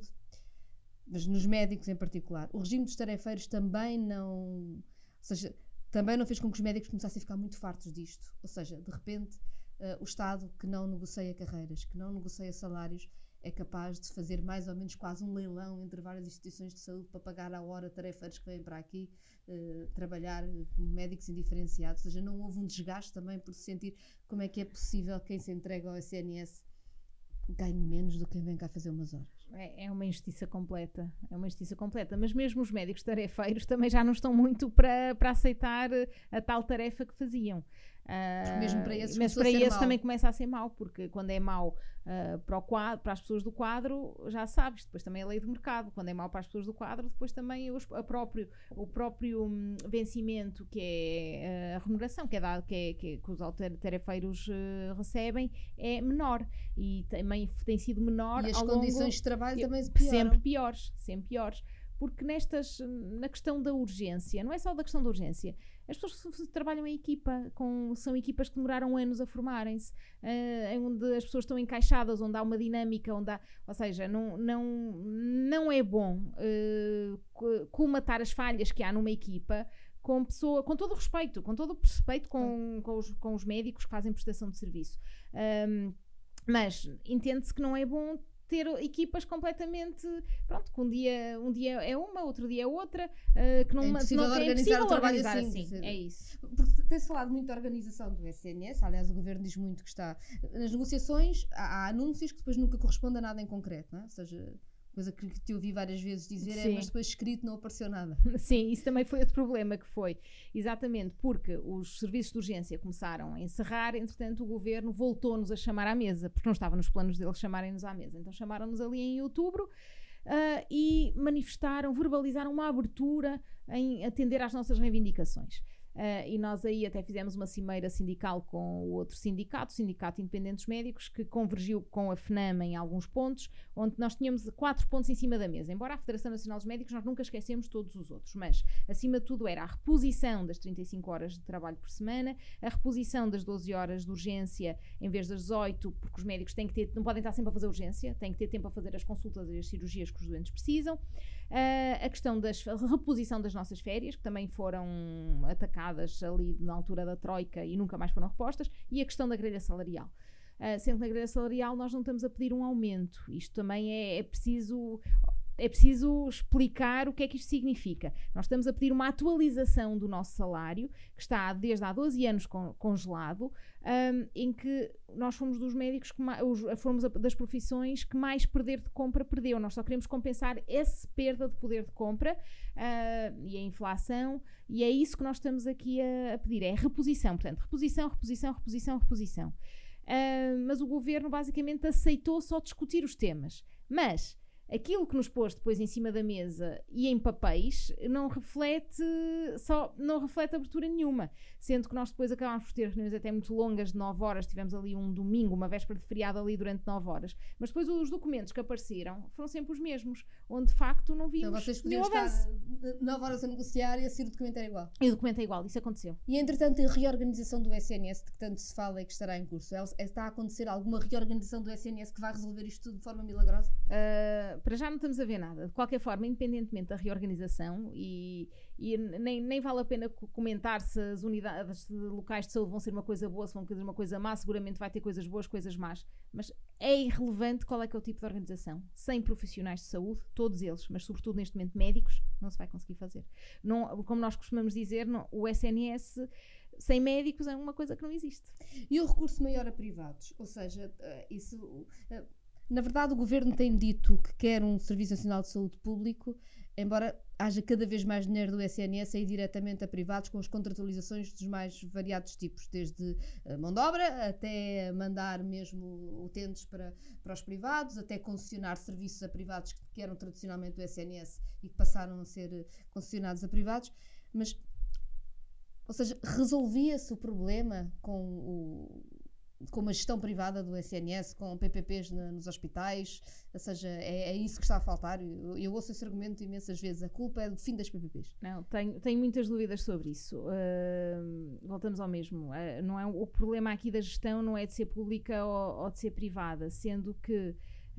mas nos médicos em particular, o regime dos tarefeiros também não, ou seja, também não fez com que os médicos começassem a ficar muito fartos disto. Ou seja, de repente, uh, o Estado que não negocia carreiras, que não negocia salários, é capaz de fazer mais ou menos quase um leilão entre várias instituições de saúde para pagar à hora tarefeiros que vêm para aqui uh, trabalhar como médicos indiferenciados. Ou seja, não houve um desgaste também por se sentir como é que é possível quem se entrega ao I C N S ganhe menos do que quem vem cá fazer umas horas. É, é uma injustiça completa, é uma injustiça completa, mas mesmo os médicos tarefeiros também já não estão muito para, para aceitar a tal tarefa que faziam. Uh, mesmo para esses, mas para esses também começa a ser mau, porque quando é mau uh, para, o quadro, para as pessoas do quadro, já sabes, depois também é a lei do mercado, quando é mau para as pessoas do quadro, depois também os, a próprio, o próprio um, vencimento, que é uh, a remuneração que é dado, que, é, que, é, que os tarefeiros uh, recebem, é menor, e também tem sido menor. E as ao condições longo, de trabalho também se pioram. Sempre piores, sempre piores. Porque nestas, na questão da urgência, não é só da questão da urgência, as pessoas que trabalham em equipa, com, são equipas que demoraram anos a formarem-se, uh, onde as pessoas estão encaixadas, onde há uma dinâmica, onde há, ou seja, não, não, não é bom uh, colmatar as falhas que há numa equipa com, pessoa, com todo o respeito, com todo o respeito com, com, os, com os médicos que fazem prestação de serviço. Um, mas entende-se que não é bom ter equipas completamente, pronto, que um dia, um dia é uma, outro dia é outra, uh, que não, é impossível não, organizar, é impossível o trabalho organizar assim, assim. É isso. Porque tem-se falado muito da organização do I C N S, aliás o Governo diz muito que está, nas negociações há, há anúncios que depois nunca correspondem a nada em concreto, não é? Ou seja, coisa que te ouvi várias vezes dizer, é, mas depois escrito não apareceu nada. Sim, isso também foi outro problema que foi, exatamente, porque os serviços de urgência começaram a encerrar, entretanto o Governo voltou-nos a chamar à mesa, porque não estava nos planos deles chamarem-nos à mesa, então chamaram-nos ali em outubro uh, e manifestaram, verbalizaram uma abertura em atender às nossas reivindicações. Uh, e nós aí até fizemos uma cimeira sindical com o outro sindicato, o Sindicato Independentes Médicos, que convergiu com a FNAM em alguns pontos, onde nós tínhamos quatro pontos em cima da mesa. Embora a Federação Nacional dos Médicos nós nunca esquecemos todos os outros, mas acima de tudo era a reposição das trinta e cinco horas de trabalho por semana, a reposição das doze horas de urgência em vez das dezoito, porque os médicos têm que ter, não podem estar sempre a fazer urgência, têm que ter tempo a fazer as consultas e as cirurgias que os doentes precisam. Uh, a questão da reposição das nossas férias, que também foram atacadas ali na altura da Troika e nunca mais foram repostas, e a questão da grelha salarial. Uh, sendo que na grelha salarial nós não estamos a pedir um aumento, isto também é, é preciso... É preciso explicar o que é que isto significa. Nós estamos a pedir uma atualização do nosso salário, que está desde há doze anos con- congelado, um, em que nós fomos dos médicos, que mais, fomos das profissões que mais perder de compra perdeu. Nós só queremos compensar essa perda de poder de compra uh, e a inflação, e é isso que nós estamos aqui a, a pedir, é a reposição. Portanto, reposição, reposição, reposição, reposição. uh, mas o governo basicamente aceitou só discutir os temas. Mas aquilo que nos pôs depois em cima da mesa e em papéis não reflete, só, não reflete abertura nenhuma, sendo que nós depois acabámos por ter reuniões até muito longas de nove horas, tivemos ali um domingo, uma véspera de feriado ali durante nove horas, mas depois os documentos que apareceram foram sempre os mesmos, onde de facto não vimos então vocês podiam nenhum avanço. estar nove horas a negociar e assim o documento era igual. E o documento é igual, isso aconteceu. E entretanto a reorganização do S N S, de que tanto se fala e que estará em curso, está a acontecer alguma reorganização do S N S que vai resolver isto tudo de forma milagrosa? Uh, para já não estamos a ver nada. De qualquer forma, independentemente da reorganização, e, e nem, nem vale a pena comentar se as unidades locais de saúde vão ser uma coisa boa, se vão ser uma coisa má, seguramente vai ter coisas boas, coisas más, mas é irrelevante qual é que é o tipo de organização. Sem profissionais de saúde, todos eles, mas sobretudo neste momento médicos, não se vai conseguir fazer. Não, como nós costumamos dizer, não, o S N S sem médicos é uma coisa que não existe. E o recurso maior a privados? Ou seja, isso... Na verdade, o Governo tem dito que quer um Serviço Nacional de Saúde Público, embora haja cada vez mais dinheiro do S N S a ir diretamente a privados com as contratualizações dos mais variados tipos, desde mão de obra até mandar mesmo utentes para, para os privados, até concessionar serviços a privados que eram tradicionalmente do S N S e que passaram a ser concessionados a privados. Mas, ou seja, resolvia-se o problema com o... com uma gestão privada do S N S, com P P Ps na, nos hospitais, ou seja, é, é isso que está a faltar. Eu, eu ouço esse argumento imensas vezes, a culpa é do fim das P P Ps. Não, tenho, tenho muitas dúvidas sobre isso. Uh, voltamos ao mesmo. Uh, não é, o problema aqui da gestão não é de ser pública ou, ou de ser privada, sendo que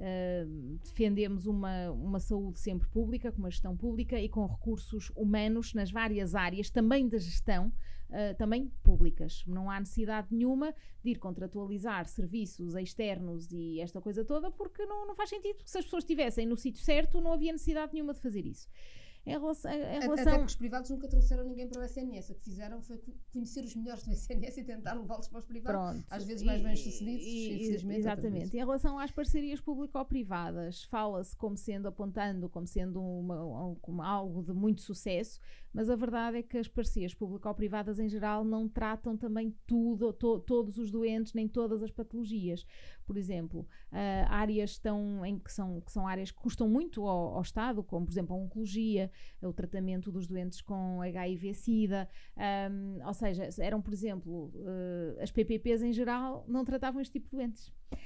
Uh, defendemos uma, uma saúde sempre pública, com uma gestão pública e com recursos humanos nas várias áreas, também da gestão, uh, também públicas. Não há necessidade nenhuma de ir contratualizar serviços externos e esta coisa toda, porque não, não faz sentido, porque se as pessoas estivessem no sítio certo, não havia necessidade nenhuma de fazer isso. Em relação, em relação... Até porque os privados nunca trouxeram ninguém para o S N S. O que fizeram foi conhecer os melhores do S N S e tentar levá-los para os privados. Pronto. Às vezes mais bem sucedidos, infelizmente. Exatamente. Em relação às parcerias público-privadas, fala-se como sendo, apontando como sendo uma, como algo de muito sucesso, mas a verdade é que as parcerias público-privadas em geral não tratam também tudo, to, todos os doentes, nem todas as patologias. Por exemplo, uh, áreas tão, em que, são, que são áreas que custam muito ao, ao Estado, como por exemplo a oncologia, o tratamento dos doentes com H I V-Sida, um, ou seja, eram, por exemplo, uh, as P P Ps em geral não tratavam este tipo de doentes.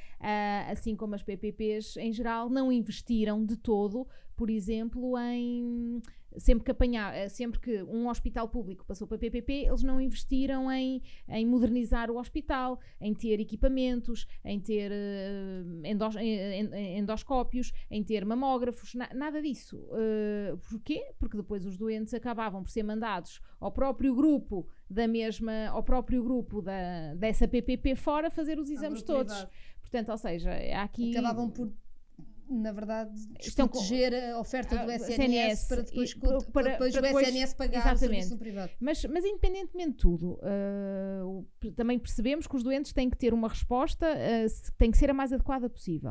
Uh, assim como as P P Ps em geral não investiram de todo, por exemplo, em... Sempre que, apanhar, sempre que um hospital público passou para P P P, eles não investiram em, em modernizar o hospital, em ter equipamentos, em ter uh, endos, endoscópios, em ter mamógrafos, na, nada disso. Uh, porquê? Porque depois os doentes acabavam por ser mandados ao próprio grupo da mesma, ao próprio grupo da, dessa P P P fora fazer os exames todos. Privado. Portanto, ou seja, aqui... Acabavam por... na verdade, desproteger a oferta do S N S para depois, e, para, para depois para o depois, S N S pagar exatamente. O serviço privado. Mas, mas independentemente de tudo, uh, também percebemos que os doentes têm que ter uma resposta, uh, tem que ser a mais adequada possível.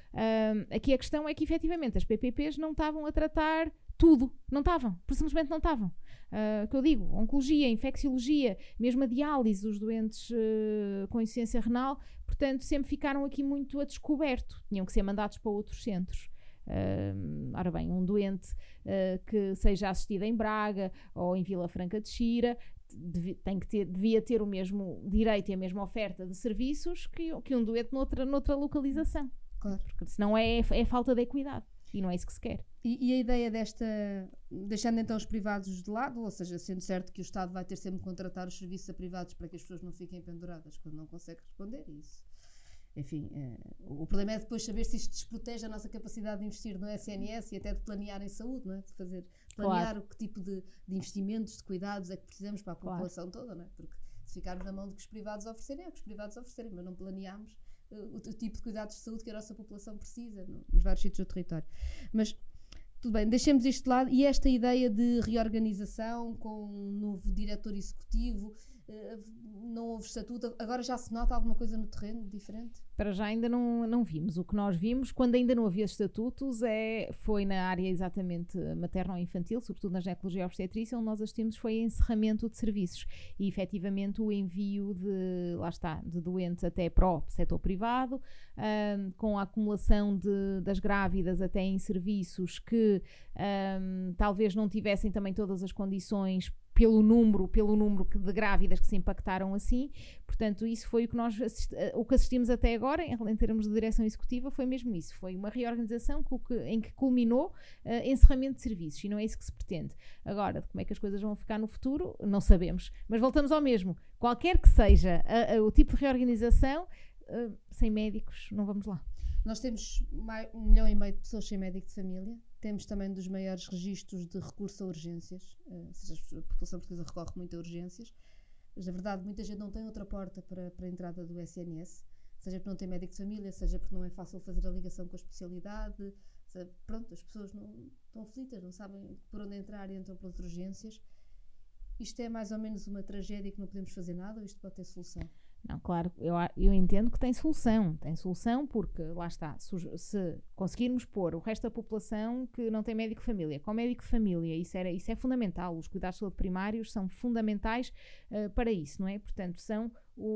Uh, aqui a questão é que, efetivamente, as P P Ps não estavam a tratar tudo, não estavam, simplesmente não estavam. Uh, que eu digo, oncologia, infecciologia, mesmo a diálise, os doentes uh, com insuficiência renal, portanto, sempre ficaram aqui muito a descoberto, tinham que ser mandados para outros centros. Uh, ora bem, um doente uh, que seja assistido em Braga ou em Vila Franca de Xira devi, tem que ter, devia ter o mesmo direito e a mesma oferta de serviços que, que um doente noutra, noutra localização. Claro. Porque senão é, é falta de equidade. E não é isso que se quer. E, e a ideia desta, deixando então os privados de lado, ou seja, sendo certo que o Estado vai ter sempre que contratar os serviços a privados para que as pessoas não fiquem penduradas quando não conseguem responder, isso. Enfim, é, o problema é depois saber se isto desprotege a nossa capacidade de investir no S N S e até de planear em saúde, não é? De fazer, planear claro. o que tipo de, de investimentos, de cuidados é que precisamos para a população claro. toda, não é? Porque se ficarmos na mão do que os privados oferecerem, é o que os privados oferecerem, mas não planeamos o, o tipo de cuidados de saúde que a nossa população precisa no, nos vários sítios do território. Mas tudo bem, deixemos isto de lado. E esta ideia de reorganização com um novo diretor executivo, não houve estatuto. Agora já se nota alguma coisa no terreno diferente? Para já ainda não, não vimos. O que nós vimos, quando ainda não havia estatutos, é, foi na área exatamente materno-infantil, sobretudo na ginecologia e obstetrícia, onde nós assistimos foi encerramento de serviços e efetivamente o envio de, lá está, de doentes até para o setor privado, um, com a acumulação de, das grávidas até em serviços que um, talvez não tivessem também todas as condições pelo número, pelo número de grávidas que se impactaram assim. Portanto, isso foi o que nós assist, o que assistimos até agora, em, em termos de direção executiva, foi mesmo isso. Foi uma reorganização que, em que culminou uh, encerramento de serviços, e não é isso que se pretende. Agora, como é que as coisas vão ficar no futuro, não sabemos. Mas voltamos ao mesmo. Qualquer que seja a, a, o tipo de reorganização, uh, sem médicos, não vamos lá. Nós temos mais, um milhão e meio de pessoas sem médico de família. Temos também um dos maiores registros de recurso a urgências, ou seja, a população portuguesa recorre muito a urgências, mas na verdade muita gente não tem outra porta para, para a entrada do S N S, seja porque não tem médico de família, seja porque não é fácil fazer a ligação com a especialidade, seja, pronto, as pessoas não, estão aflitas, não sabem por onde entrar e entram pelas urgências. Isto é mais ou menos uma tragédia que não podemos fazer nada, ou isto pode ter solução? Não, claro, eu, eu entendo que tem solução, tem solução porque, lá está, se, se conseguirmos pôr o resto da população que não tem médico de família, com médico de família, isso, era, isso é fundamental, os cuidados de saúde primários são fundamentais uh, para isso, não é? Portanto, são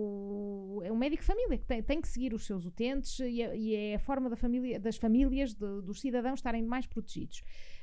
o, é o médico de família que tem, tem que seguir os seus utentes e, a, e é a forma da família, das famílias, de, dos cidadãos estarem mais protegidos.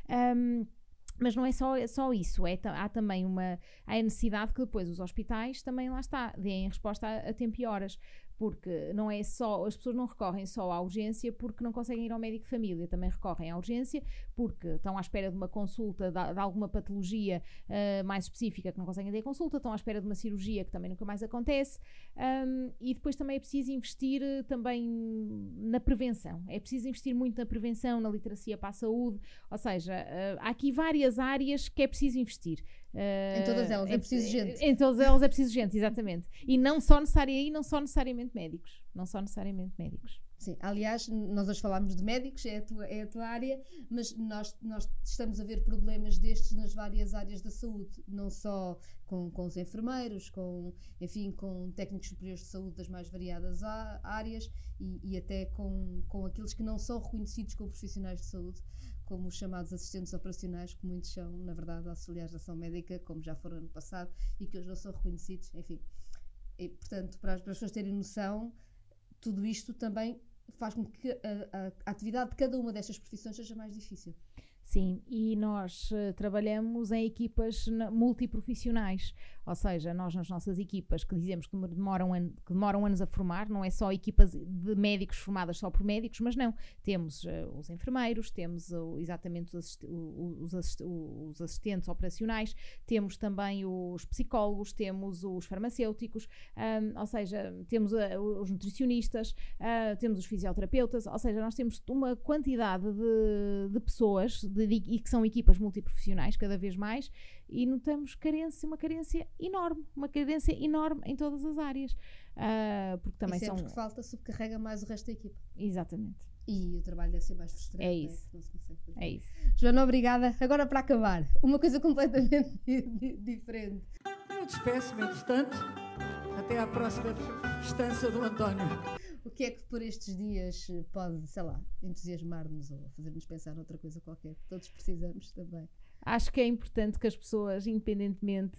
Um, Mas não é só, é só isso, é, há também uma há a necessidade que depois os hospitais também, lá está, deem resposta a, a tempo e horas, porque não é só, as pessoas não recorrem só à urgência porque não conseguem ir ao médico de família, também recorrem à urgência porque estão à espera de uma consulta de, de alguma patologia uh, mais específica que não conseguem ter consulta, estão à espera de uma cirurgia que também nunca mais acontece, um, e depois também é preciso investir uh, também na prevenção, é preciso investir muito na prevenção, na literacia para a saúde, ou seja, uh, há aqui várias áreas que é preciso investir. Uh, em todas elas é preciso gente. Em, em todas elas é preciso gente, exatamente. E não só necessariamente, não só necessariamente médicos. Não só necessariamente médicos. Sim, aliás, nós hoje falámos de médicos, é a tua, é a tua área, mas nós, nós estamos a ver problemas destes nas várias áreas da saúde, não só com, com os enfermeiros, com, enfim, com técnicos superiores de saúde das mais variadas áreas e, e até com, com aqueles que não são reconhecidos como profissionais de saúde, como os chamados assistentes operacionais, que muitos são, na verdade, auxiliares de ação médica, como já foram no passado, e que hoje não são reconhecidos, enfim. E, portanto, para as, para as pessoas terem noção, tudo isto também faz com que a, a, a atividade de cada uma destas profissões seja mais difícil. Sim, e nós uh, trabalhamos em equipas multiprofissionais, ou seja, nós nas nossas equipas que dizemos que demoram, an- que demoram anos a formar, não é só equipas de médicos formadas só por médicos, mas não, temos uh, os enfermeiros, temos uh, exatamente os, assist- os, assist- os assistentes operacionais, temos também os psicólogos, temos os farmacêuticos, um, ou seja, temos uh, os nutricionistas, uh, temos os fisioterapeutas, ou seja, nós temos uma quantidade de, de pessoas de, de, e que são equipas multiprofissionais cada vez mais, e notamos carência, uma carência enorme, uma carência enorme em todas as áreas. Uh, porque também e sempre são... que falta, subcarrega mais o resto da equipa. Exatamente. E o trabalho deve ser mais frustrante. É isso. Não é? Não se consegue fazer. É isso. Joana, obrigada. Agora para acabar, uma coisa completamente diferente. Eu despeço-me, entretanto, até à próxima festança do António. O que é que por estes dias pode, sei lá, entusiasmar-nos ou fazer-nos pensar noutra coisa qualquer? Todos precisamos também. Acho que é importante que as pessoas, independentemente,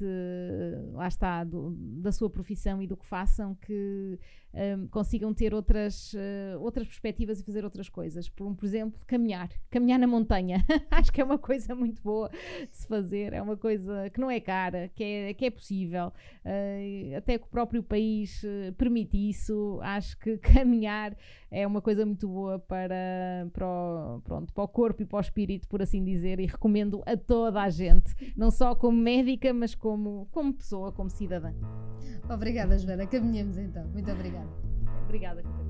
lá está, do, da sua profissão e do que façam, que um, consigam ter outras, uh, outras perspectivas e fazer outras coisas. Por, por exemplo, caminhar. Caminhar na montanha. Acho que é uma coisa muito boa de se fazer. É uma coisa que não é cara, que é, que é possível. Uh, até que o próprio país uh, permite isso. Acho que caminhar é uma coisa muito boa para, para, o, pronto, para o corpo e para o espírito, por assim dizer, e recomendo a toda a gente, não só como médica, mas como, como pessoa, como cidadã. Obrigada, Joana. Caminhamos então. Muito obrigada. Obrigada, Catarina.